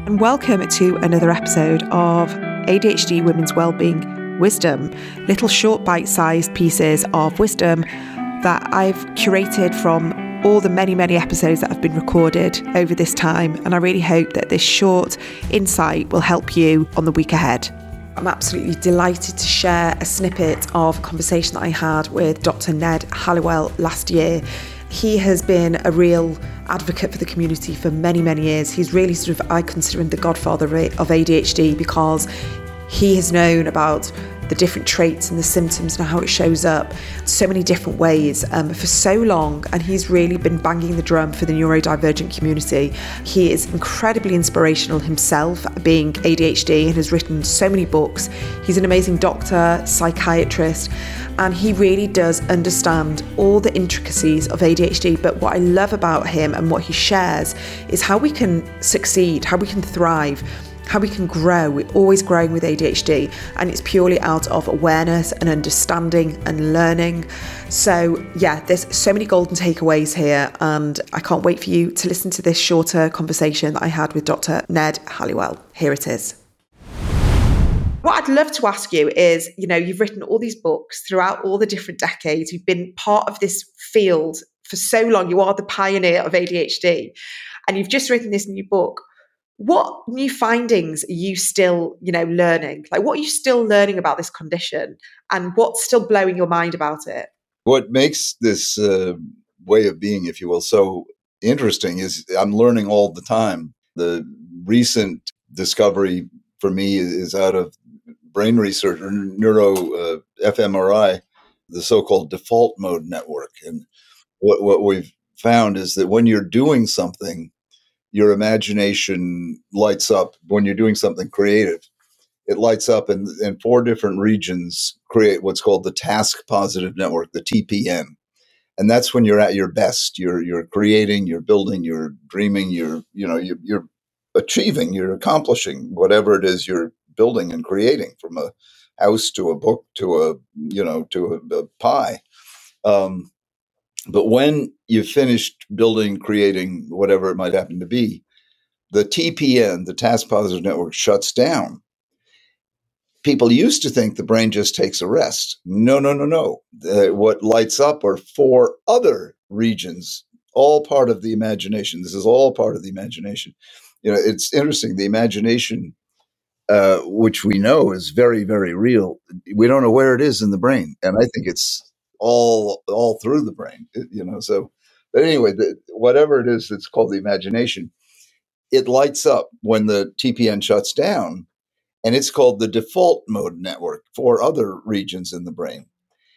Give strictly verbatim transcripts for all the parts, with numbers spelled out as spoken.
and welcome to another episode of A D H D Women's Wellbeing Wisdom, little short bite-sized pieces of wisdom that I've curated from all the many, many episodes that have been recorded over this time, and I really hope that this short insight will help you on the week ahead. I'm absolutely delighted to share a snippet of a conversation that I had with Doctor Ned Halliwell last year. He has been a real advocate for the community for many, many years. He's really sort of, I consider him the godfather of A D H D because he has known about the different traits and the symptoms and how it shows up so many different ways um, for so long, and he's really been banging the drum for the neurodivergent community. He is incredibly inspirational himself, being A D H D, and has written so many books. He's an amazing doctor, psychiatrist, and he really does understand all the intricacies of A D H D. But what I love about him and what he shares is how we can succeed, how we can thrive, how we can grow. We're always growing with A D H D, and it's purely out of awareness and understanding and learning. So yeah, there's so many golden takeaways here, and I can't wait for you to listen to this shorter conversation that I had with Doctor Ned Halliwell. Here it is. What I'd love to ask you is, you know, you've written all these books throughout all the different decades. You've been part of this field for so long. You are the pioneer of A D H D, and you've just written this new book. What new findings are you still, you know, learning? Like, what are you still learning about this condition, and what's still blowing your mind about it? What makes this uh, way of being, if you will, so interesting is I'm learning all the time. The recent discovery for me is out of brain research or neuro uh, fMRI, the so-called default mode network. And what, what we've found is that when you're doing something, your imagination lights up. When you're doing something creative, it lights up, and, and four different regions create what's called the task positive network, the T P N. And that's when you're at your best. You're you're creating, you're building, you're dreaming, you're you know you're, you're achieving, you're accomplishing whatever it is you're building and creating, from a house to a book to a you know to a, a pie. Um, But when you've finished building, creating, whatever it might happen to be, the T P N, the task positive network, shuts down. People used to think the brain just takes a rest. No, no, no, no. Uh, what lights up are four other regions, all part of the imagination. This is all part of the imagination. You know, it's interesting. The imagination, uh, which we know is very, very real, we don't know where it is in the brain. And I think it's all all through the brain, you know. So, but anyway, the, whatever it is that's called the imagination, it lights up when the T P N shuts down, and it's called the default mode network for other regions in the brain.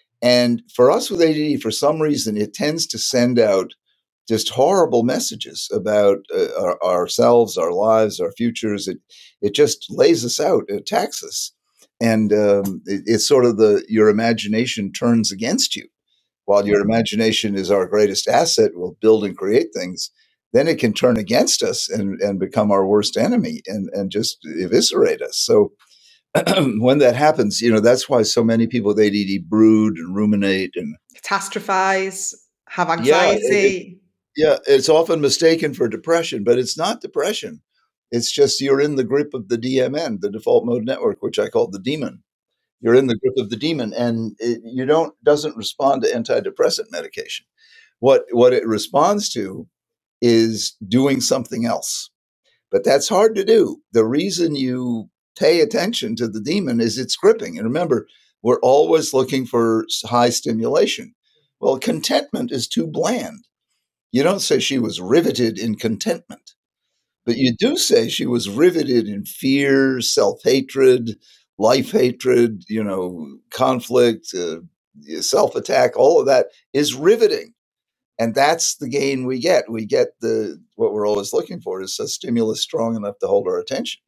And for us with A D D, for some reason, it tends to send out just horrible messages about uh, our, ourselves, our lives, our futures. It it just lays us out, it attacks us. And um, it, it's sort of the your imagination turns against you. While your imagination is our greatest asset, we'll build and create things, then it can turn against us and, and become our worst enemy and, and just eviscerate us. So when that happens, you know, that's why so many people with A D D brood and ruminate and Catastrophize, have yeah, anxiety. it, it, yeah, it's often mistaken for depression, but it's not depression. It's just you're in the grip of the D M N, the default mode network, which I call the demon. You're in the grip of the demon, and it, you don't doesn't respond to antidepressant medication. What what it responds to is doing something else, but that's hard to do. The reason you pay attention to the demon is it's gripping. And remember, we're always looking for high stimulation. Well, contentment is too bland. You don't say she was riveted in contentment. But you do say she was riveted in fear, self-hatred, life-hatred, you know, conflict, uh, self-attack. All of that is riveting. And that's the gain we get. We get the what we're always looking for is a stimulus strong enough to hold our attention.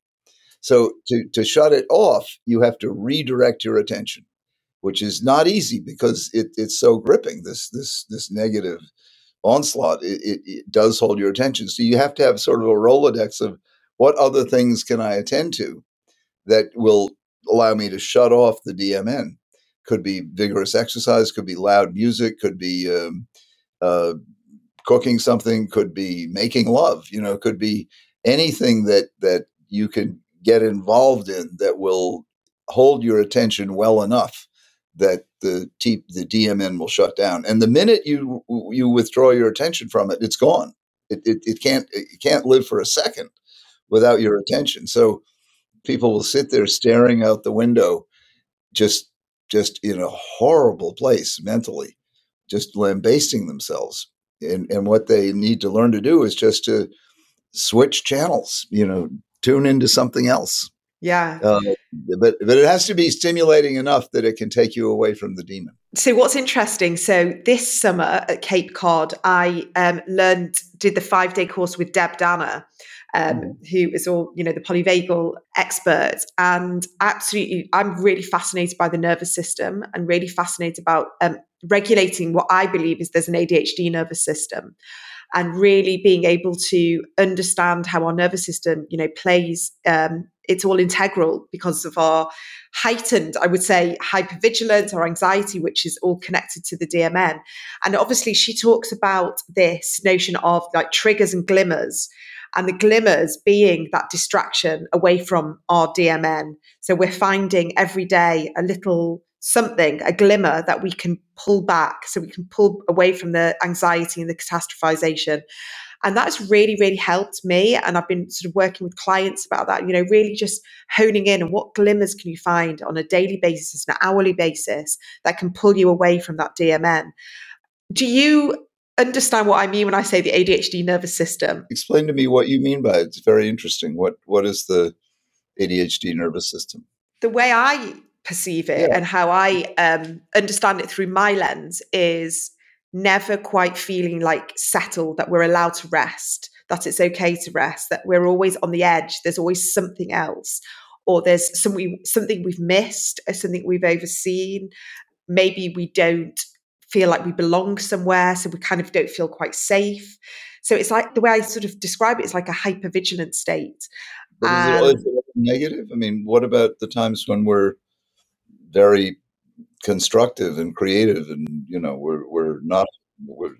So to, to shut it off, you have to redirect your attention, which is not easy because it, it's so gripping, this, this, this negative onslaught. It, it, it does hold your attention. So you have to have sort of a Rolodex of what other things can I attend to that will allow me to shut off the D M N. Could be vigorous exercise, could be loud music, could be um, uh, cooking something, could be making love, you know, could be anything that that you can get involved in that will hold your attention well enough that the T, the D M N will shut down. And the minute you you withdraw your attention from it, it's gone. It it, it can't it can't live for a second without your attention. So people will sit there staring out the window, just just in a horrible place mentally, just lambasting themselves. And and what they need to learn to do is just to switch channels, you know, tune into something else. Yeah. Uh, but but it has to be stimulating enough that it can take you away from the demon. So what's interesting, so this summer at Cape Cod, I um, learned, did the five-day course with Deb Danner, um, mm. who is all, you know, the polyvagal expert. And absolutely, I'm really fascinated by the nervous system and really fascinated about um, regulating what I believe is there's an A D H D nervous system. And really being able to understand how our nervous system, you know, plays, um, it's all integral because of our heightened, I would say, hypervigilance or anxiety, which is all connected to the D M N. And obviously she talks about this notion of like triggers and glimmers, and the glimmers being that distraction away from our D M N. So we're finding every day a little something, a glimmer that we can pull back, so we can pull away from the anxiety and the catastrophization. And that's really, really helped me. And I've been sort of working with clients about that, you know, really just honing in on what glimmers can you find on a daily basis, an hourly basis that can pull you away from that D M N. Do you understand what I mean when I say the A D H D nervous system? Explain to me what you mean by it. It's very interesting. What What is the A D H D nervous system? The way I perceive it yeah. and how I um, understand it through my lens is never quite feeling like settled, that we're allowed to rest, that it's okay to rest, that we're always on the edge. There's always something else, or there's something, something we've missed, or something we've overseen. Maybe we don't feel like we belong somewhere, so we kind of don't feel quite safe. So it's like, the way I sort of describe it is like a hypervigilant state. But is it always negative? I mean, what about the times when we're very constructive and creative, and you know, we're we're not. We're,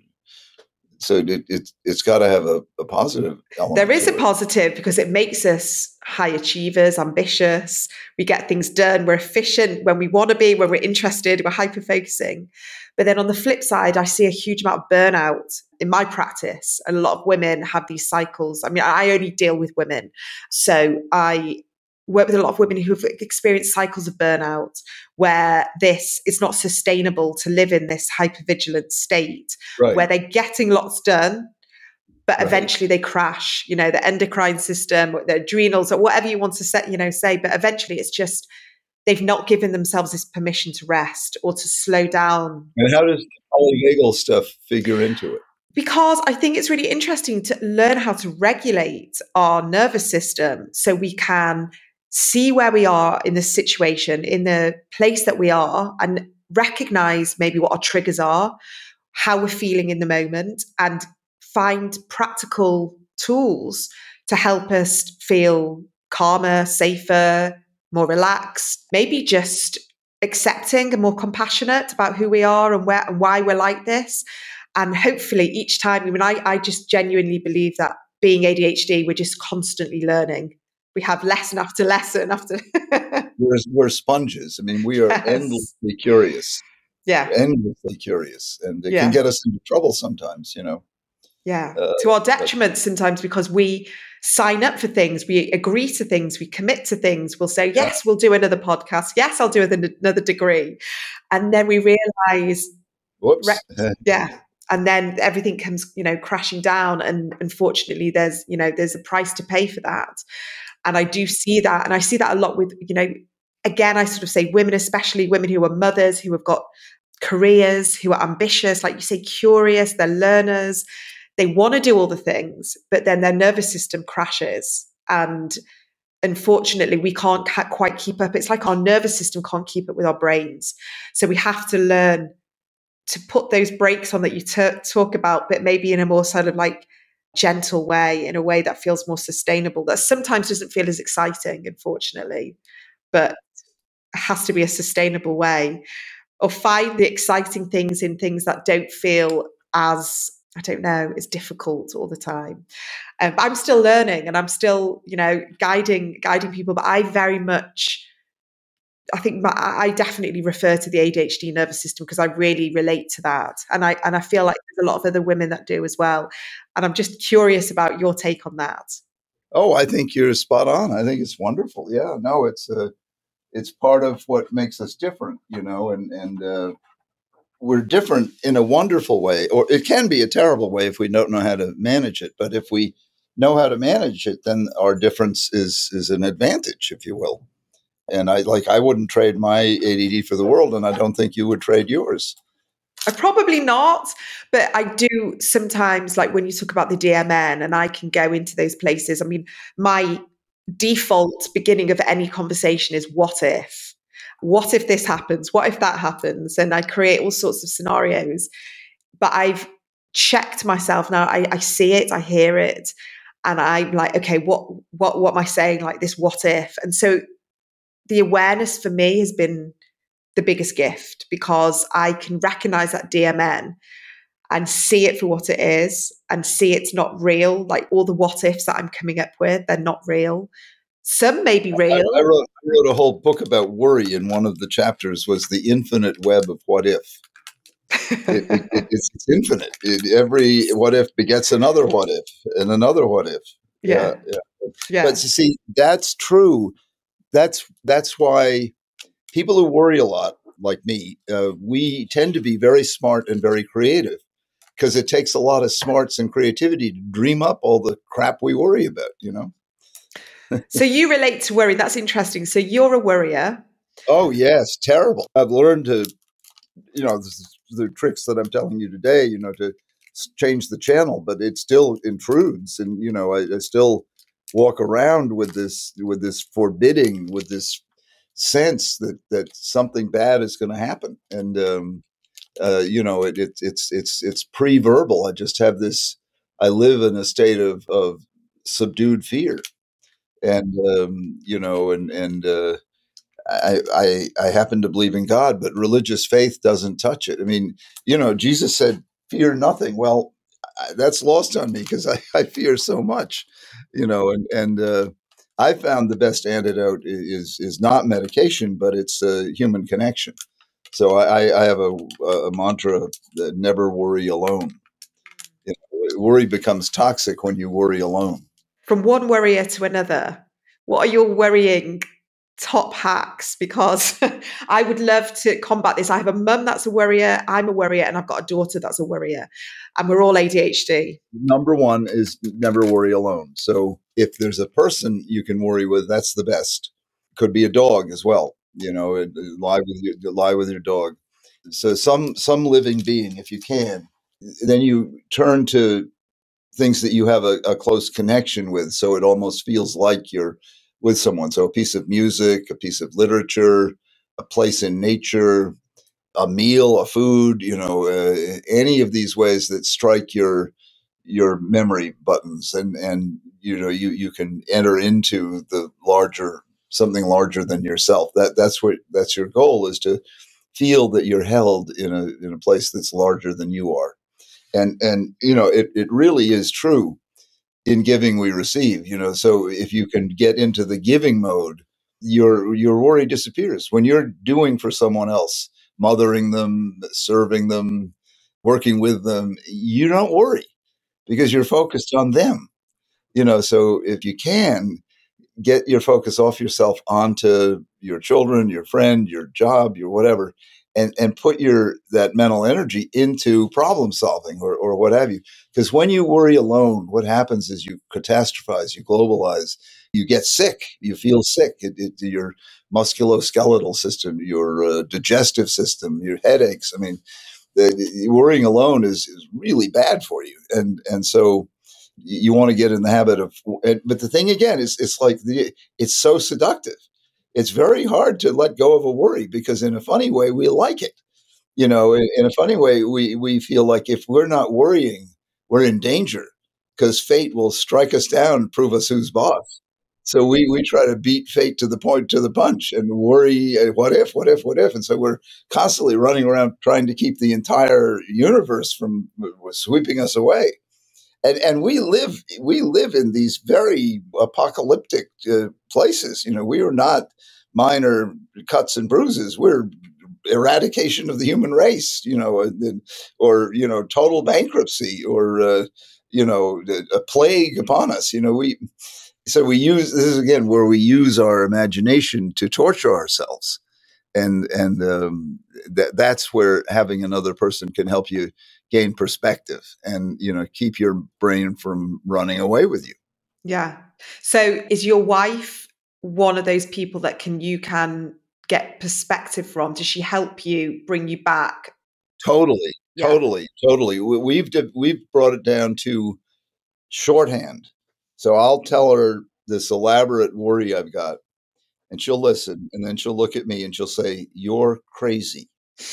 so it, it it's got to have a, a positive element. There is a positive because it makes us high achievers, ambitious. We get things done. We're efficient when we want to be, when we're interested. We're hyper focusing. But then on the flip side, I see a huge amount of burnout in my practice. And a lot of women have these cycles. I mean, I only deal with women, so I work with a lot of women who've experienced cycles of burnout where this is not sustainable to live in this hypervigilant state, right, where they're getting lots done, but right. eventually they crash, you know, the endocrine system, or the adrenals, or whatever you want to say, you know, say, but eventually it's just, they've not given themselves this permission to rest or to slow down. And how does the polyvagal stuff figure into it? Because I think it's really interesting to learn how to regulate our nervous system so we can see where we are in the situation, in the place that we are, and recognize maybe what our triggers are, how we're feeling in the moment, and find practical tools to help us feel calmer, safer, more relaxed, maybe just accepting and more compassionate about who we are and where and why we're like this. And hopefully each time, I mean, I, I just genuinely believe that being A D H D, we're just constantly learning. We have lesson after lesson after. we're, we're sponges. I mean, we are yes. endlessly curious. Yeah. We're endlessly curious. And it yeah. can get us into trouble sometimes, you know. Yeah. Uh, to our detriment but, sometimes, because we sign up for things, we agree to things, we commit to things. We'll say, yes, yeah. we'll do another podcast. Yes, I'll do another degree. And then we realize, whoops. Re- yeah. And then everything comes, you know, crashing down. And unfortunately, there's, you know, there's a price to pay for that. And I do see that. And I see that a lot with, you know, again, I sort of say women, especially women who are mothers, who have got careers, who are ambitious, like you say, curious, they're learners. They want to do all the things, but then their nervous system crashes. And unfortunately, we can't quite keep up. It's like our nervous system can't keep up with our brains. So we have to learn to put those brakes on that you t- talk about, but maybe in a more sort of like gentle way, in a way that feels more sustainable, that sometimes doesn't feel as exciting, unfortunately, but it has to be a sustainable way. Or find the exciting things in things that don't feel as I don't know, it's difficult all the time. Um, but I'm still learning, and I'm still, you know, guiding guiding people. But I very much, I think my, I definitely refer to the A D H D nervous system because I really relate to that, and I and I feel like there's a lot of other women that do as well. And I'm just curious about your take on that. Oh, I think you're spot on. I think it's wonderful. Yeah, no, it's uh, it's part of what makes us different, you know, and and uh, we're different in a wonderful way, or it can be a terrible way if we don't know how to manage it. But if we know how to manage it, then our difference is is an advantage, if you will. And I like I wouldn't trade my A D D for the world, and I don't think you would trade yours. Uh, Probably not, but I do sometimes, like when you talk about the D M N, and I can go into those places. I mean, my default beginning of any conversation is what if? What if this happens? What if that happens? And I create all sorts of scenarios. But I've checked myself now. I, I see it, I hear it, and I'm like, okay, what what what am I saying? Like this what if? And so the awareness for me has been the biggest gift because I can recognize that D M N and see it for what it is and see it's not real. Like all the what ifs that I'm coming up with, they're not real. Some may be I, real. I wrote I wrote a whole book about worry, and one of the chapters was the infinite web of what if. It, it, it, it's, it's infinite. It, every what if begets another what if and another what if. Yeah, Yeah. yeah. But Yeah. you see, that's true. That's that's why people who worry a lot, like me, uh, we tend to be very smart and very creative because it takes a lot of smarts and creativity to dream up all the crap we worry about. You know. So you relate to worry. That's interesting. So you're a worrier. Oh yes, terrible. I've learned to, you know, this is the tricks that I'm telling you today, you know, to s- change the channel, but it still intrudes, and you know, I, I still walk around with this, with this forbidding, with this sense that that something bad is going to happen, and um, uh, you know, it, it, it's it's it's pre-verbal. I just have this. I live in a state of of subdued fear, and um, you know, and and uh, I, I I happen to believe in God, but religious faith doesn't touch it. I mean, you know, Jesus said, "Fear nothing." Well, I, that's lost on me because I, I fear so much, you know. And and uh, I found the best antidote i- is is not medication, but it's uh, human connection. So I, I have a, a mantra that never worry alone. You know, worry becomes toxic when you worry alone. From one worrier to another, what are your worrying top hacks? Because I would love to combat this. I have a mum that's a worrier, I'm a worrier, and I've got a daughter that's a worrier, and we're all A D H D. Number one is never worry alone. So if there's a person you can worry with, that's the best. Could be a dog as well. You know, it- it- lie with your lie with your dog. So some some living being, if you can, then you turn to things that you have a, a close connection with. So it almost feels like you're with someone. So a piece of music, a piece of literature, a place in nature, a meal, a food, you know, uh, any of these ways that strike your your memory buttons, and and you know you you can enter into the larger, something larger than yourself. That that's what that's your goal, is to feel that you're held in a in a place that's larger than you are. And and you know it it really is true. In giving we receive, you know. So if you can get into the giving mode, your your worry disappears. When you're doing for someone else, mothering them, serving them, working with them, you don't worry because you're focused on them, you know. So if you can get your focus off yourself onto your children, your friend, your job, your whatever, and and put your that mental energy into problem solving, or or what have you. Because when you worry alone, what happens is you catastrophize, you globalize, you get sick, you feel sick. It, it, your musculoskeletal system, your uh, digestive system, your headaches. I mean, the, the worrying alone is, is really bad for you, and and so you want to get in the habit of. But the thing again is, it's like the it's so seductive. It's very hard to let go of a worry because, in a funny way, we like it. You know, in, in a funny way, we we feel like if we're not worrying, we're in danger because fate will strike us down and prove us who's boss. So we we try to beat fate to the point, to the punch, and worry, uh, what if, what if, what if? And so we're constantly running around trying to keep the entire universe from uh, sweeping us away. And and we live we live in these very apocalyptic uh, places. You know, we are not minor cuts and bruises. We're eradication of the human race. You know, and, or you know, total bankruptcy, or uh, you know, a plague upon us. You know, we. So we use this is again where we use our imagination to torture ourselves, and and um, that that's where having another person can help you gain perspective and you know keep your brain from running away with you. Yeah. So is your wife one of those people that can you can get perspective from? Does she help you, bring you back? Totally, Yeah. totally, totally. We, we've we've brought it down to shorthand. So I'll tell her this elaborate worry I've got, and she'll listen, and then she'll look at me and she'll say, "You're crazy."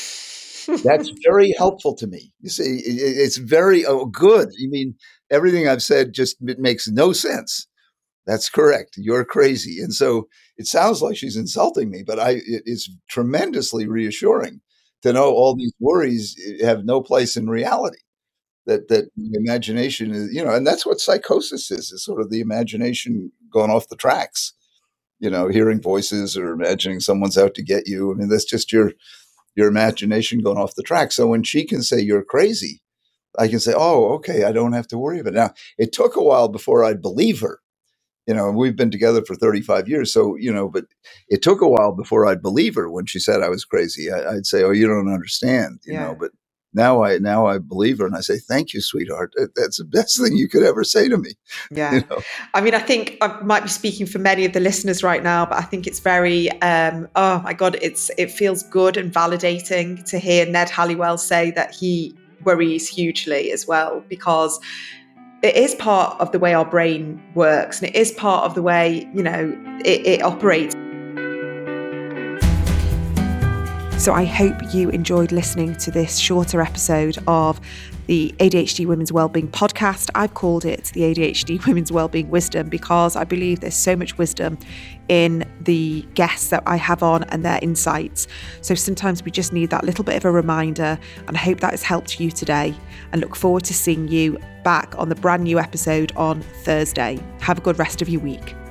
That's very helpful to me. You see, it, it's very oh, good. You mean everything I've said just it makes no sense. That's correct. You're crazy. And so it sounds like she's insulting me, but I it is tremendously reassuring to know all these worries have no place in reality. That that imagination is, you know, and that's what psychosis is, is sort of the imagination going off the tracks, you know, hearing voices or imagining someone's out to get you. I mean, that's just your your imagination going off the track. So when she can say you're crazy, I can say, oh, okay, I don't have to worry about it. Now, it took a while before I'd believe her. You know, we've been together for thirty-five years. So, you know, but it took a while before I'd believe her when she said I was crazy. I, I'd say, oh, you don't understand, you Yeah. know, but now I now I believe her and I say, thank you, sweetheart. That, that's the best thing you could ever say to me. Yeah. You know? I mean, I think I might be speaking for many of the listeners right now, but I think it's very, um, oh my God, it's it feels good and validating to hear Ned Halliwell say that he worries hugely as well, because it is part of the way our brain works, and it is part of the way, you know, it, it operates. So I hope you enjoyed listening to this shorter episode of the A D H D Women's Wellbeing podcast. I've called it the A D H D Women's Wellbeing Wisdom because I believe there's so much wisdom in the guests that I have on and their insights. So sometimes we just need that little bit of a reminder, and I hope that has helped you today, and look forward to seeing you back on the brand new episode on Thursday. Have a good rest of your week.